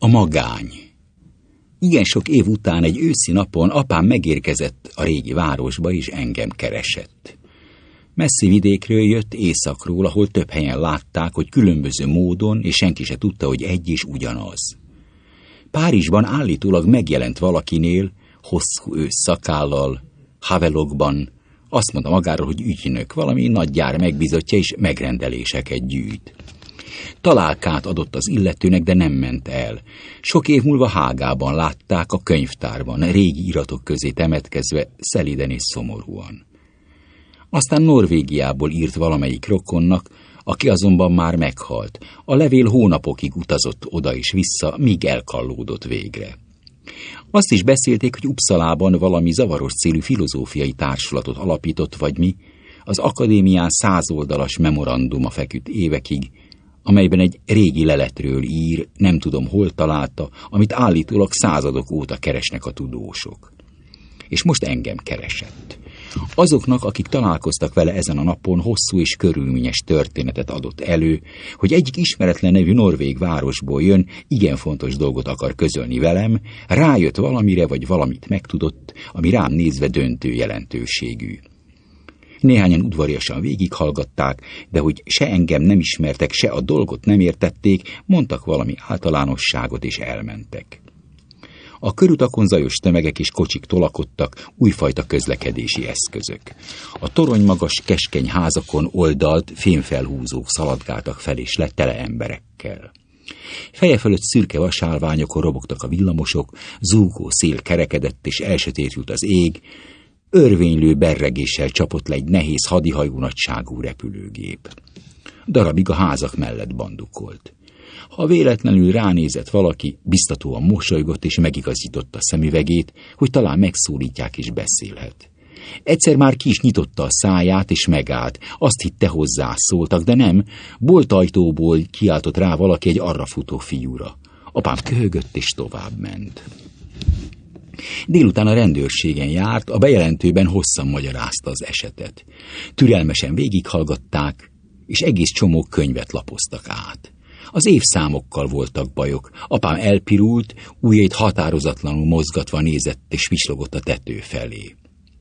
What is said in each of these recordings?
A magány. Igen sok év után egy őszi napon apám megérkezett a régi városba, és engem keresett. Messzi vidékről jött, északról, ahol több helyen látták, hogy különböző módon, és senki se tudta, hogy egy és ugyanaz. Párizsban állítólag megjelent valakinél, hosszú ősz szakállal, Havelokban, azt mondta magáról, hogy ügynök, valami nagy gyár megbízottja, és megrendeléseket gyűjt. Találkát adott az illetőnek, de nem ment el. Sok év múlva Hágában látták, a könyvtárban, régi iratok közé temetkezve, szeliden és szomorúan. Aztán Norvégiából írt valamelyik rokonnak, aki azonban már meghalt. A levél hónapokig utazott oda és vissza, míg elkallódott végre. Azt is beszélték, hogy Uppsalában valami zavaros célú filozófiai társulatot alapított, vagy mi, az akadémián 100 oldalas memoranduma feküdt évekig, amelyben egy régi leletről ír, nem tudom hol találta, amit állítólag századok óta keresnek a tudósok. És most engem keresett. Azoknak, akik találkoztak vele ezen a napon, hosszú és körülményes történetet adott elő, hogy egyik ismeretlen nevű norvég városból jön, igen fontos dolgot akar közölni velem, rájött valamire vagy valamit megtudott, ami rám nézve döntő jelentőségű. Néhányan udvariasan végighallgatták, de hogy se engem nem ismertek, se a dolgot nem értették, mondtak valami általánosságot és elmentek. A körutakon zajos tömegek és kocsik tolakodtak, újfajta közlekedési eszközök. A toronymagas, keskeny házakon oldalt fémfelhúzók szaladgáltak fel és le tele emberekkel. Feje fölött szürke vasálványokon robogtak a villamosok, zúgó szél kerekedett és elsötétült az ég, örvénylő berregéssel csapott le egy nehéz hadihajó nagyságú repülőgép. Darabig a házak mellett bandukolt. Ha véletlenül ránézett valaki, biztatóan mosolygott és megigazította a szemüvegét, hogy talán megszólítják és beszélhet. Egyszer már ki is nyitotta a száját és megállt, azt hitte hozzászóltak, de nem, boltajtóból kiáltott rá valaki egy arrafutó fiúra. Apám köhögött és tovább ment. Délután a rendőrségen járt, a bejelentőben hosszan magyarázta az esetet. Türelmesen végighallgatták, és egész csomó könyvet lapoztak át. Az évszámokkal voltak bajok. Apám elpirult, ujjait határozatlanul mozgatva nézett és pislogott a tető felé.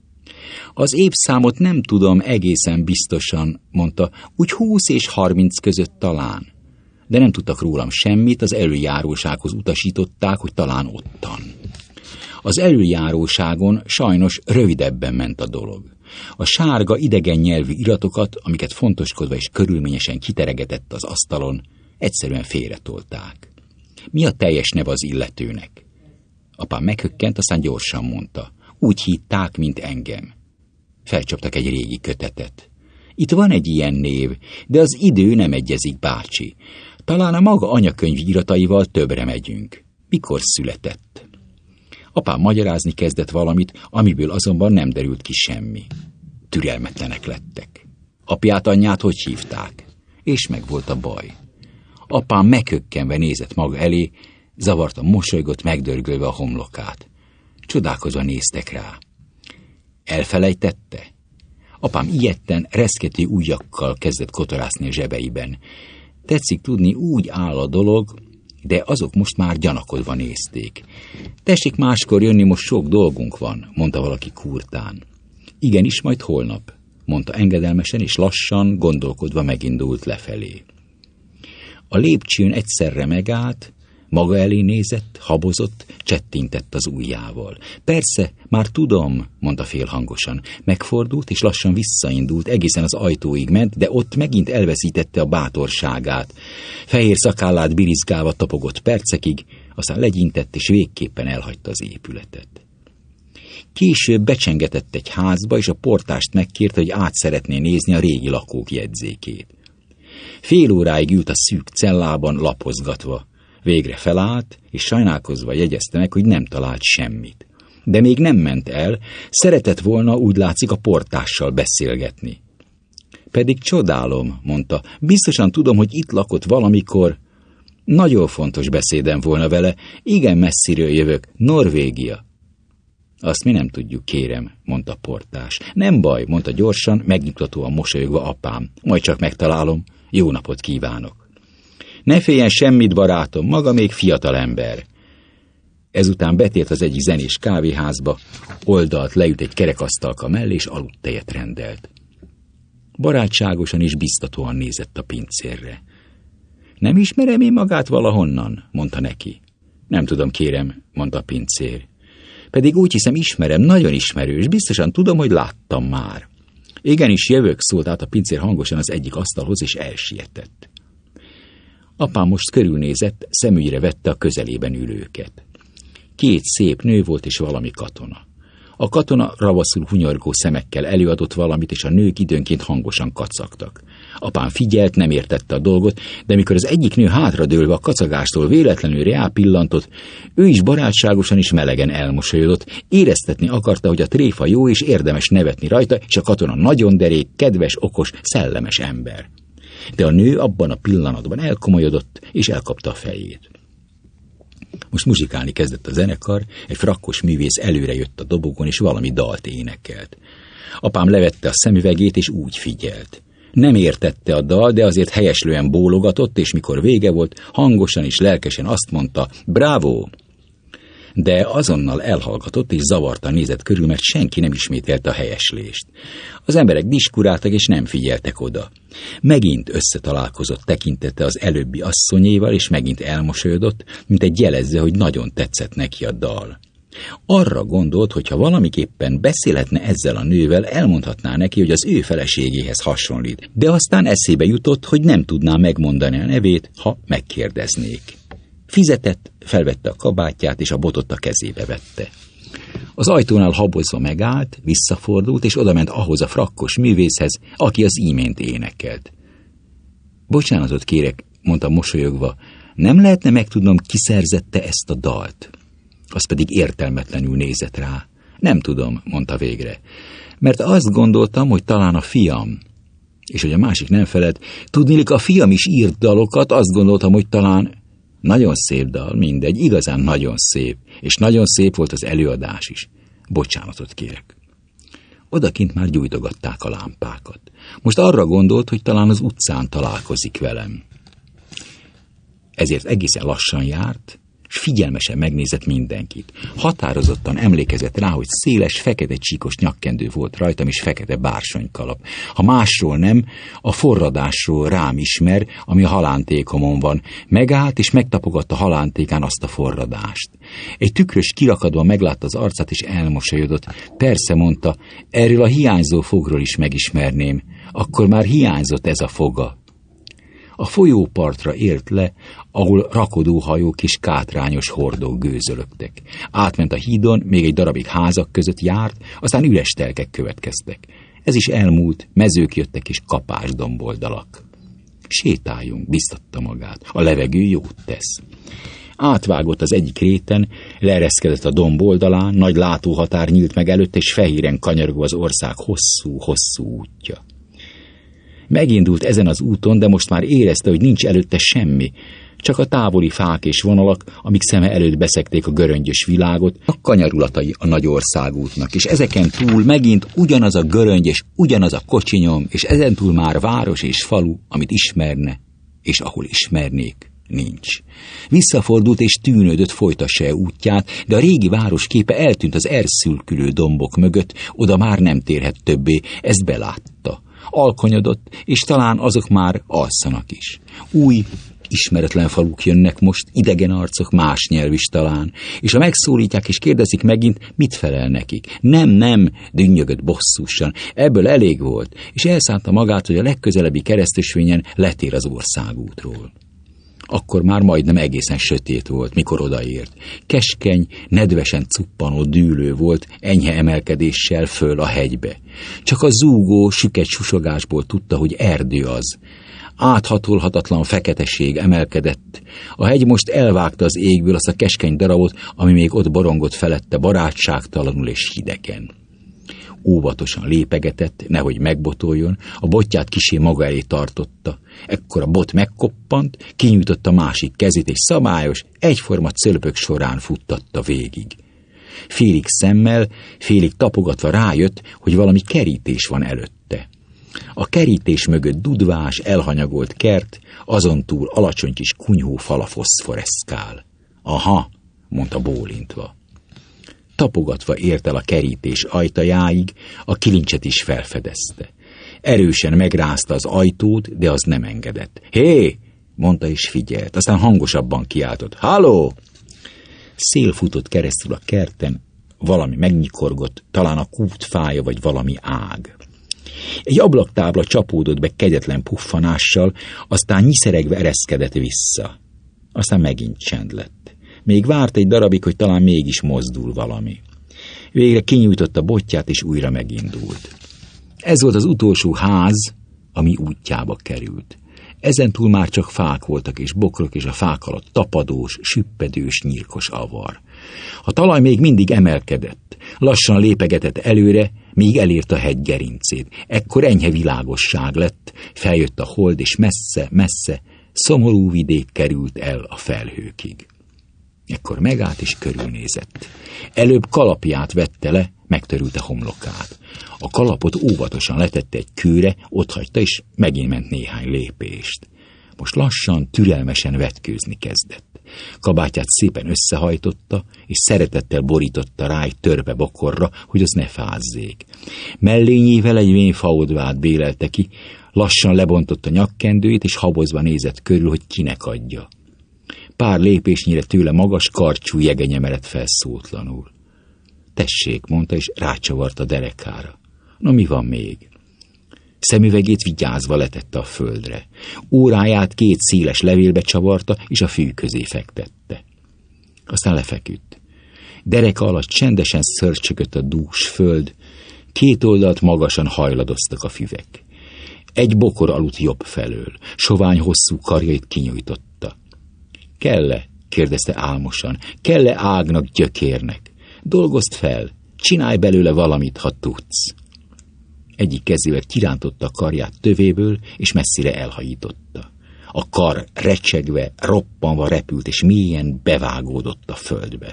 Az évszámot nem tudom egészen biztosan, mondta, úgy 20 és 30 között talán. De nem tudtak rólam semmit, az elöljárósághoz utasították, hogy talán ottan. Az elöljáróságon sajnos rövidebben ment a dolog. A sárga, idegen nyelvű iratokat, amiket fontoskodva és körülményesen kiteregetett az asztalon, egyszerűen félretolták. Mi a teljes neve az illetőnek? Apám meghökkent, aztán gyorsan mondta. Úgy hitták, mint engem. Felcsaptak egy régi kötetet. Itt van egy ilyen név, de az idő nem egyezik, bácsi. Talán a maga anyakönyvi irataival többre megyünk. Mikor született? Apám magyarázni kezdett valamit, amiből azonban nem derült ki semmi. Türelmetlenek lettek. Apját, anyját hogy hívták? És meg volt a baj. Apám meghökkenve nézett maga elé, zavartan mosolygott, megdörgölve a homlokát. Csodálkozva néztek rá. Elfelejtette? Apám ijedten, reszkető ujjakkal kezdett kotorászni a zsebeiben. Tetszik tudni, úgy áll a dolog, de azok most már gyanakodva nézték. Tessék máskor jönni, most sok dolgunk van, mondta valaki kurtán. Igenis, majd holnap, mondta engedelmesen, és lassan, gondolkodva megindult lefelé. A lépcsőn egyszerre megállt, maga elé nézett, habozott, csettintett az ujjával. Persze, már tudom, mondta félhangosan. Megfordult, és lassan visszaindult, egészen az ajtóig ment, de ott megint elveszítette a bátorságát. Fehér szakállát birizgálva tapogott percekig, aztán legyintett, és végképpen elhagyta az épületet. Később becsengetett egy házba, és a portást megkérte, hogy át szeretné nézni a régi lakók jegyzékét. Fél óráig ült a szűk cellában, lapozgatva. Végre felállt, és sajnálkozva jegyezte meg, hogy nem talált semmit. De még nem ment el, szeretett volna, úgy látszik, a portással beszélgetni. Pedig csodálom, mondta, biztosan tudom, hogy itt lakott valamikor. Nagyon fontos beszédem volna vele, igen messziről jövök, Norvégia. Azt mi nem tudjuk, kérem, mondta a portás. Nem baj, mondta gyorsan, megnyugtatóan mosolyogva apám. Majd csak megtalálom. Jó napot kívánok. Ne féljen semmit, barátom, maga még fiatal ember. Ezután betért az egyik zenés kávéházba, oldalt leült egy kerekasztalka mellé, és aludtejet rendelt. Barátságosan és biztatóan nézett a pincérre. Nem ismerem én magát valahonnan, mondta neki. Nem tudom, kérem, mondta a pincér. Pedig úgy hiszem ismerem, nagyon ismerős, biztosan tudom, hogy láttam már. Igenis jövök, szólt át a pincér hangosan az egyik asztalhoz, és elsietett. Apám most körülnézett, szemügyre vette a közelében ülőket. 2 szép nő volt és valami katona. A katona ravaszul hunyorgó szemekkel előadott valamit, és a nők időnként hangosan kacagtak. Apám figyelt, nem értette a dolgot, de mikor az egyik nő hátradőlve a kacagástól véletlenül rápillantott, ő is barátságosan és melegen elmosolyodott, éreztetni akarta, hogy a tréfa jó és érdemes nevetni rajta, és a katona nagyon derék, kedves, okos, szellemes ember. De a nő abban a pillanatban elkomolyodott, és elkapta a fejét. Most muzsikálni kezdett a zenekar, egy frakkos művész előre jött a dobogon, és valami dalt énekelt. Apám levette a szemüvegét, és úgy figyelt. Nem értette a dal, de azért helyeslően bólogatott, és mikor vége volt, hangosan és lelkesen azt mondta, bravo! De azonnal elhallgatott, és zavartan nézett körül, mert senki nem ismételte a helyeslést. Az emberek diskuráltak, és nem figyeltek oda. Megint összetalálkozott tekintete az előbbi asszonyéval, és megint elmosolyodott, mint egy jelezze, hogy nagyon tetszett neki a dal. Arra gondolt, hogy ha valamiképpen beszélhetne ezzel a nővel, elmondhatná neki, hogy az ő feleségéhez hasonlít. De aztán eszébe jutott, hogy nem tudná megmondani a nevét, ha megkérdeznék. Fizetett, felvette a kabátját, és a botot a kezébe vette. Az ajtónál habozva megállt, visszafordult, és odament ahhoz a frakkos művészhez, aki az imént énekelt. Bocsánatot kérek, mondta mosolyogva, nem lehetne megtudnom, ki szerzette ezt a dalt? Az pedig értelmetlenül nézett rá. Nem tudom, mondta végre, mert azt gondoltam, hogy talán a fiam. És hogy a másik nem feled, tudniillik, a fiam is írt dalokat, azt gondoltam, hogy talán... Nagyon szép dal, mindegy, igazán nagyon szép, és nagyon szép volt az előadás is. Bocsánatot kérek. Odakint már gyújtogatták a lámpákat. Most arra gondolt, hogy talán az utcán találkozik velem. Ezért egészen lassan járt, és figyelmesen megnézett mindenkit. Határozottan emlékezett rá, hogy széles, fekete csíkos nyakkendő volt rajtam, és fekete bársonykalap. Ha másról nem, a forradásról rám ismer, ami a halántékomon van. Megállt, és megtapogatta halántékán azt a forradást. Egy tükrös kirakatban meglátta az arcát, és elmosolyodott. Persze, mondta, erről a hiányzó fogról is megismerném. Akkor már hiányzott ez a foga. A folyópartra ért le, ahol rakodóhajók és kátrányos hordók gőzölögtek. Átment a hídon, még egy darabig házak között járt, aztán üres telkek következtek. Ez is elmúlt, mezők jöttek és kapás domboldalak. Sétáljunk, biztatta magát, a levegő jót tesz. Átvágott az egyik réten, leereszkedett a domb oldalán, nagy látóhatár nyílt meg előtt, és fehéren kanyargó az ország hosszú-hosszú útja. Megindult ezen az úton, de most már érezte, hogy nincs előtte semmi, csak a távoli fák és vonalak, amik szeme előtt beszegték a göröngyös világot, a kanyarulatai a nagy országútnak, és ezeken túl megint ugyanaz a göröngy és ugyanaz a kocsinyom, és ezentúl már város és falu, amit ismerne, és ahol ismernék, nincs. Visszafordult és tűnődött, folytassa-e útját, de a régi város képe eltűnt az erszülkülő dombok mögött, oda már nem térhet többé, ezt belátta. Alkonyodott, és talán azok már alszanak is. Új, ismeretlen faluk jönnek most, idegen arcok, más nyelv is talán, és ha megszólítják és kérdezik megint, mit felel nekik. Nem, dünnyögött bosszúsan, ebből elég volt, és elszánta magát, hogy a legközelebbi keresztösvényen letér az országútról. Akkor már majdnem egészen sötét volt, mikor odaért. Keskeny, nedvesen cuppanó dűlő volt, enyhe emelkedéssel föl a hegybe. Csak a zúgó, süket susogásból tudta, hogy erdő az. Áthatolhatatlan feketeség emelkedett. A hegy most elvágta az égből azt a keskeny darabot, ami még ott borongott felette barátságtalanul és hidegen. Óvatosan lépegetett, nehogy megbotoljon, a botját kissé maga elé tartotta. Ekkor a bot megkoppant, kinyújtotta másik kezét, és szabályos, egyforma cölöpök során futtatta végig. Félig szemmel, félig tapogatva rájött, hogy valami kerítés van előtte. A kerítés mögött dudvás, elhanyagolt kert, azon túl alacsony kis kunyhó fala foszforeszkál. Aha, mondta bólintva. Tapogatva ért el a kerítés ajtajáig, a kilincset is felfedezte. Erősen megrázta az ajtót, de az nem engedett. Hé! Mondta és figyelt, aztán hangosabban kiáltott. Halló! Szél futott keresztül a kerten, valami megnyikorgott, talán a kút fája vagy valami ág. Egy ablaktábla csapódott be kegyetlen puffanással, aztán nyiszeregve ereszkedett vissza. Aztán megint csend lett. Még várt egy darabig, hogy talán mégis mozdul valami. Végre kinyújtotta botját, és újra megindult. Ez volt az utolsó ház, ami útjába került. Ezentúl már csak fák voltak és bokrok, és a fák alatt tapadós, süppedős, nyírkos avar. A talaj még mindig emelkedett. Lassan lépegetett előre, míg elért a hegy gerincét. Ekkor enyhe világosság lett, feljött a hold, és messze, szomorú vidék került el a felhőkig. Ekkor megállt és körülnézett. Előbb kalapját vette le, megtörülte homlokát. A kalapot óvatosan letette egy kőre, otthagyta, és megint ment néhány lépést. Most lassan, türelmesen vetkőzni kezdett. Kabátját szépen összehajtotta, és szeretettel borította rá egy törpe bokorra, hogy az ne fázzék. Mellényével egy vén faodvát bélelte ki, lassan lebontotta nyakkendőjét, és habozva nézett körül, hogy kinek adja. Pár lépésnyire tőle magas karcsú jegenye merett fel szótlanul. Tessék, mondta, és rácsavart a derekára. No, mi van még? Szemüvegét vigyázva letette a földre. Óráját 2 széles levélbe csavarta, és a fű közé fektette. Aztán lefeküdt. Dereka alatt csendesen szörcsögött a dús föld, 2 oldalt magasan hajladoztak a füvek. Egy bokor aludt jobb felől, sovány hosszú karjait kinyújtotta. Kell-e? Kérdezte álmosan. Kell-e ágnak, gyökérnek? Dolgozd fel, csinálj belőle valamit, ha tudsz. Egyik kezével kirántotta a karját tövéből, és messzire elhajította. A kar recsegve, roppanva repült, és mélyen bevágódott a földbe.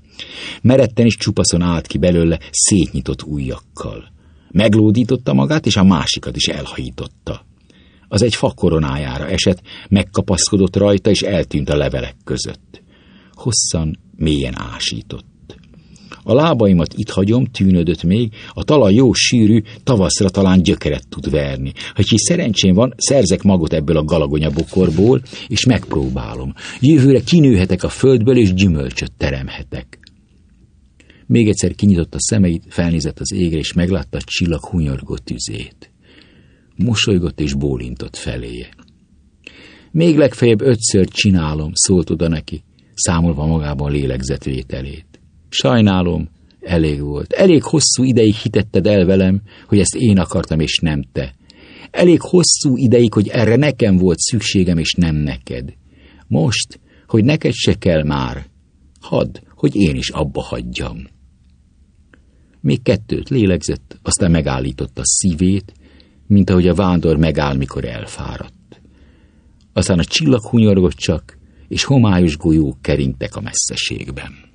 Meretten és csupaszon állt ki belőle szétnyitott ujjakkal. Meglódította magát, és a másikat is elhajította. Az egy fa koronájára esett, megkapaszkodott rajta, és eltűnt a levelek között. Hosszan, mélyen ásított. A lábaimat itt hagyom, tűnődött még, a talaj jó sűrű, tavaszra talán gyökeret tud verni. Ha ki szerencsém van, szerzek magot ebből a galagonyabokorból, és megpróbálom. Jövőre kinőhetek a földből, és gyümölcsöt teremhetek. Még egyszer kinyitotta szemeit, felnézett az égre, és meglátta a csillag hunyorgó tüzét. Mosolygott és bólintott feléje. Még legfeljebb 5-ször csinálom, szólt oda neki, számolva magában lélegzetvételét. Sajnálom, elég volt. Elég hosszú ideig hitetted el velem, hogy ezt én akartam, és nem te. Elég hosszú ideig, hogy erre nekem volt szükségem, és nem neked. Most, hogy neked se kell már, hadd, hogy én is abba hagyjam. Még 2 lélegzett, aztán megállította szívét, mint ahogy a vándor megáll, mikor elfáradt. Aztán a csillag hunyorgott csak, és homályos golyók keringtek a messzeségben.